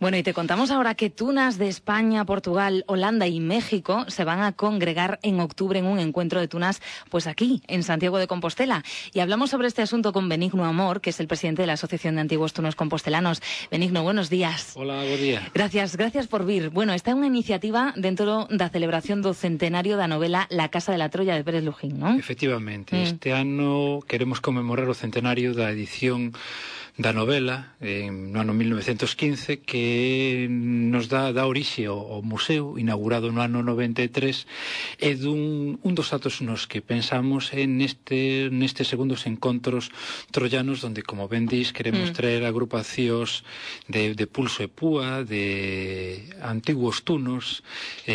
Bueno, y te contamos ahora que tunas de España, Portugal, Holanda y México se van a congregar en octubre en un encuentro de tunas, pues aquí, en Santiago de Compostela. Y hablamos sobre este asunto con Benigno Amor, que es el presidente de la Asociación de Antiguos Tunos Compostelanos. Benigno, buenos días. Hola, buen día. Gracias por vir. Bueno, esta é unha iniciativa dentro da celebración do centenario da novela La Casa de la Troya de Pérez Lujín, non? Efectivamente, este ano queremos conmemorar o centenario da edición da novela no ano 1915 que nos dá orixe ao museo inaugurado no ano 93 e un dos atos nos que pensamos nestes segundos encontros troyanos donde, como ben dis, queremos traer agrupacións de pulso e púa, de antiguos tunos,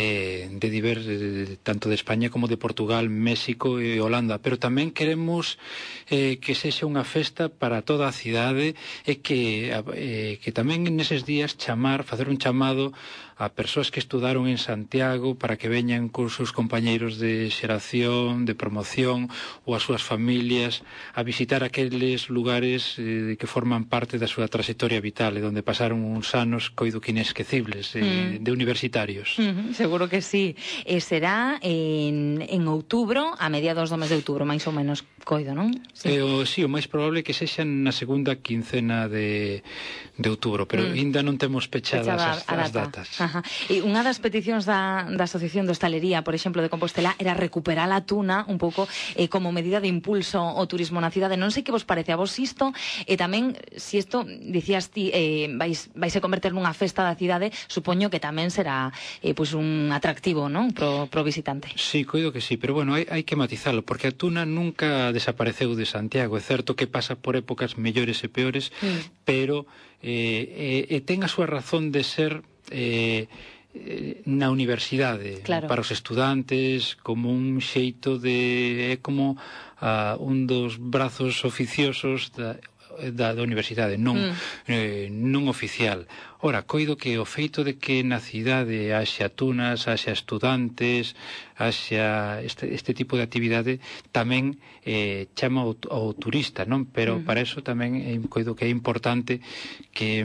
tanto de España como de Portugal, México e Holanda, pero tamén queremos que sexa unha festa para toda a cidade e que tamén neses días facer un chamado a persoas que estudaron en Santiago para que veñan con seus compañeiros de xeración, de promoción ou as súas familias a visitar aqueles lugares que forman parte da súa trayectoria vital e onde pasaron uns anos coido que inesquecibles de universitarios. Seguro que sí. Será en outubro, a mediados do mes de outubro, máis ou menos, coido, non? Sí, o máis probable que sexa na segunda quincena de outubro, pero ainda non temos pechadas as datas. E unha das peticións da Asociación de Hostalería, por exemplo, de Compostela, era recuperar a tuna un pouco como medida de impulso ao turismo na cidade. Non sei que vos parece a vos isto, e tamén, se isto, dicías ti, vais a converter nunha festa da cidade, supoño que tamén será un atractivo, non, pro visitante. Sí, coido que sí, pero bueno, hai que matizalo, porque a tuna nunca desapareceu de Santiago. É certo que pasa por épocas mellores e peores, pero ten a súa razón de ser na universidade, claro, para os estudantes, como un xeito de... é como un dos brazos oficiosos da universidade, non oficial. Ora, coido que o feito de que na cidade haxa tunas, haxa estudantes, haxa este tipo de actividade tamén chama ao turista, non? Pero para eso tamén coido que é importante que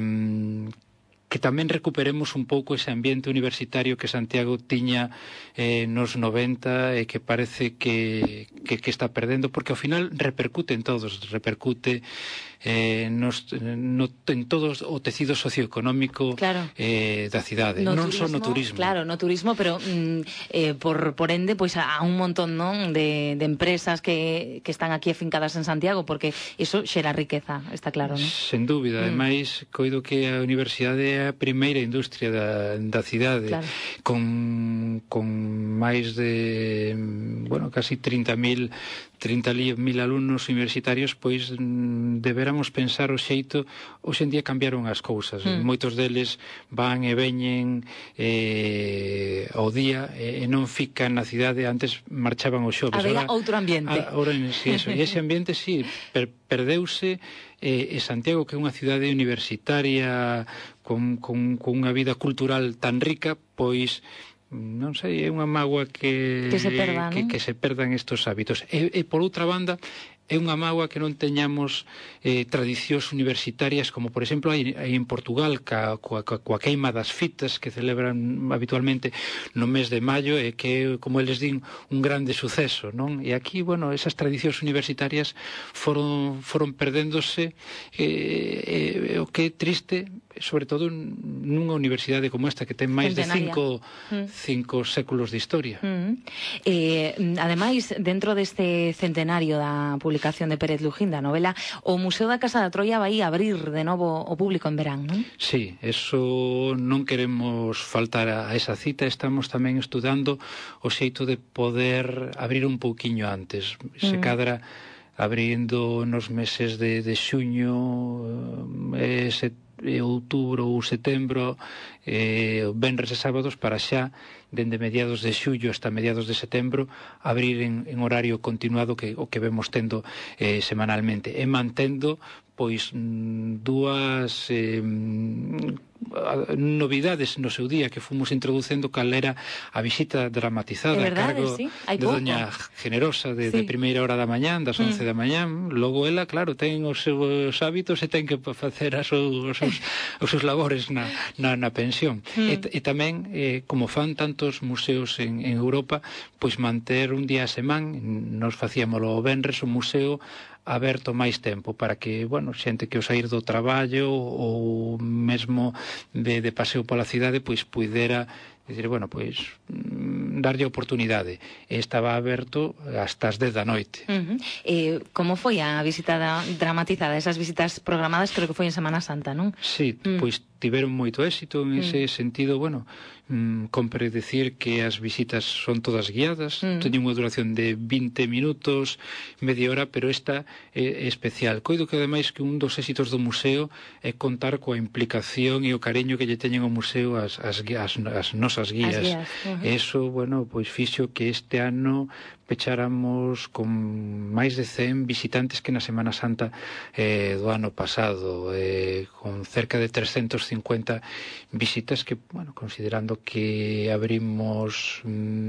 tamén recuperemos un pouco ese ambiente universitario que Santiago tiña nos 90 e que parece que está perdendo, porque ao final repercute en todos, repercute en todo o tecido socioeconómico, claro, da cidade, non só no turismo. Claro, no turismo, pero por ende, pois a un montón, non, de empresas que están aquí afincadas en Santiago, porque iso xera riqueza, está claro, non? Sen dúbida, ademais, coido que a universidade é a primeira industria da cidade, claro, con máis de, casi 30.000 alumnos universitarios, pois deberamos pensar o xeito. Hoxe en día cambiaron as cousas, moitos deles van e veñen ao día e non fican na cidade. Antes marchaban os xoves, había outro ambiente. E ese ambiente, sí, perdeuse. E Santiago, que é unha cidade universitaria con unha vida cultural tan rica, pois non sei, é unha mágoa que se perdan estos hábitos. E por outra banda, é unha mágoa que non teñamos tradicións universitarias como, por exemplo, hai en Portugal coa queima das fitas que celebran habitualmente no mes de maio e que, como eles din, un grande suceso, non? E aquí, esas tradicións universitarias foron perdéndose, o que é triste, sobre todo nunha universidade como esta que ten máis de cinco séculos de historia. Ademais, dentro deste centenario da publicación de Pérez Lujín da novela, o Museo da Casa da Troia vai abrir de novo o público en verán, non? Sí, eso non queremos faltar a esa cita. Estamos tamén estudando o xeito de poder abrir un pouquiño antes, se cadra abrindo nos meses de xuño, outubro ou setembro, venres e sábados, para xa dende mediados de xullo hasta mediados de setembro abrir en horario continuado o que vemos tendo semanalmente, e mantendo pois dúas novidades no seu día que fomos introducendo cal era a visita dramatizada a cargo sí? de doña Generosa de primeira hora da mañán, das 11 da mañán. Logo ela, claro, ten os seus hábitos e ten que facer os seus labores na pensión. E tamén, como fan tantos museos en Europa, pois manter un día a semana, nos facíamolo o venres, o museo aberto máis tempo para que, bueno, xente que o sair do traballo ou mesmo de paseo pola cidade, pois puidera dicir, bueno, pois darlle oportunidade. Estaba aberto hasta as 10 da noite. Como foi a visita dramatizada? Esas visitas programadas creo que foi en Semana Santa, non? Sí, pois tiveron moito éxito en ese sentido. Bueno, compre decir que as visitas son todas guiadas, teñen unha duración de 20 minutos, media hora, pero esta é especial. Coido que ademais que un dos éxitos do museo é contar coa implicación e o cariño que lle teñen ao museo as nosas guías. Eso, bueno, pois fixo que este ano pecháramos con máis de 100 visitantes que na Semana Santa do ano pasado, con cerca de 350 visitas que, bueno, considerando que abrimos,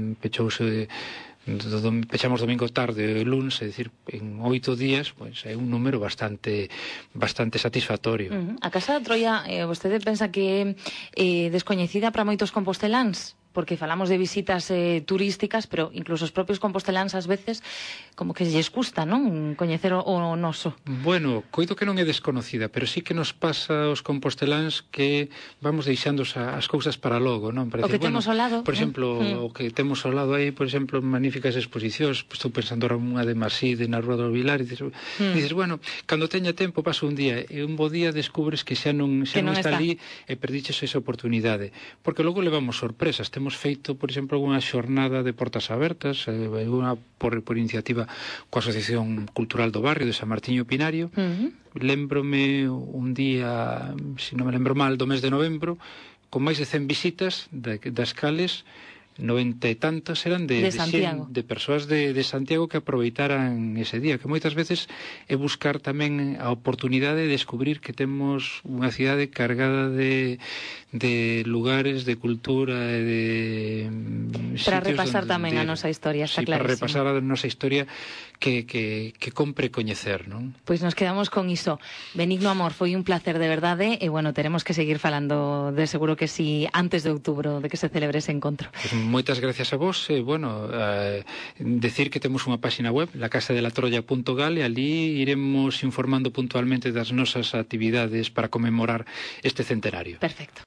pechamos domingo tarde e lunes, é dicir, en 8 días, pois é un número bastante satisfactorio. A Casa da Troia, vostede pensa que é descoñecida para moitos composteláns? Porque falamos de visitas turísticas, pero incluso os propios composteláns ás veces como que lles custa, non? Coñecer o noso. Bueno, coido que non é desconocida, pero sí que nos pasa aos composteláns que vamos deixando as cousas para logo, non? O que temos ao lado. Por exemplo, o que temos ao lado aí, por exemplo, magníficas exposicións, estou pensando ahora unha de Maside na Rúa do Vilar, e dices, bueno, cando teña tempo paso un día, e un bo día descubres que xa non está ali e perdiches esa oportunidade. Porque logo levamos sorpresas. Temos feito, por exemplo, unha xornada de portas abertas, unha por iniciativa coa Asociación Cultural do Barrio de San Martiño Pinario. Lémbrome un día, se non me lembro mal, do mes de novembro, con máis de 100 visitas, das cales 90 e tantas eran de persoas de Santiago que aproveitaran ese día, que moitas veces é buscar tamén a oportunidade de descubrir que temos unha cidade cargada de lugares, de cultura e de para repasar tamén a nosa historia, está clarísimo. Para repasar a nosa historia que compre coñecer, non? Pois nos quedamos con iso. Benigno Amor, foi un placer de verdade e, bueno, teremos que seguir falando de seguro que si antes de outubro, de que se celebre ese encontro. Pues moitas gracias a vos. Bueno, decir que temos unha página web, lacasadelatroya.gal, e ali iremos informando puntualmente das nosas actividades para conmemorar este centenario. Perfecto.